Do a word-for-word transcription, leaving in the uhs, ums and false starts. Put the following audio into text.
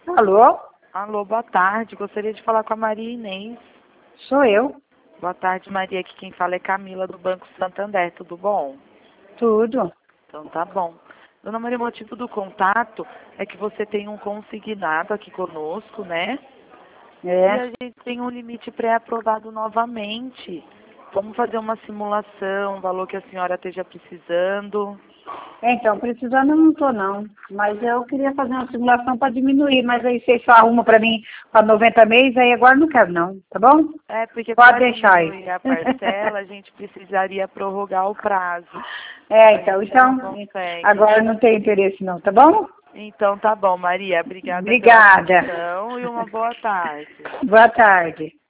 Alô? Alô, boa tarde. Gostaria de falar com a Maria Inês. Sou eu. Boa tarde, Maria. Aqui quem fala é Camila, do Banco Santander. Tudo bom? Tudo. Então tá bom. Dona Maria, o motivo do contato é que você tem um consignado aqui conosco, né? E a É. gente tem um limite pré-aprovado novamente. Vamos fazer uma simulação, o valor que a senhora esteja precisando. Então, precisando eu não tô não. Mas eu queria fazer uma simulação para diminuir, mas aí vocês só arrumam para mim para noventa meses, aí agora não quero não, tá bom? É, porque Pode para deixar aí. diminuir a parcela, a gente precisaria prorrogar o prazo. É, A então, gente não então, consegue. agora não tem interesse não, tá bom? Então tá bom, Maria. Obrigada pela Obrigada. atenção e uma boa tarde. Boa tarde.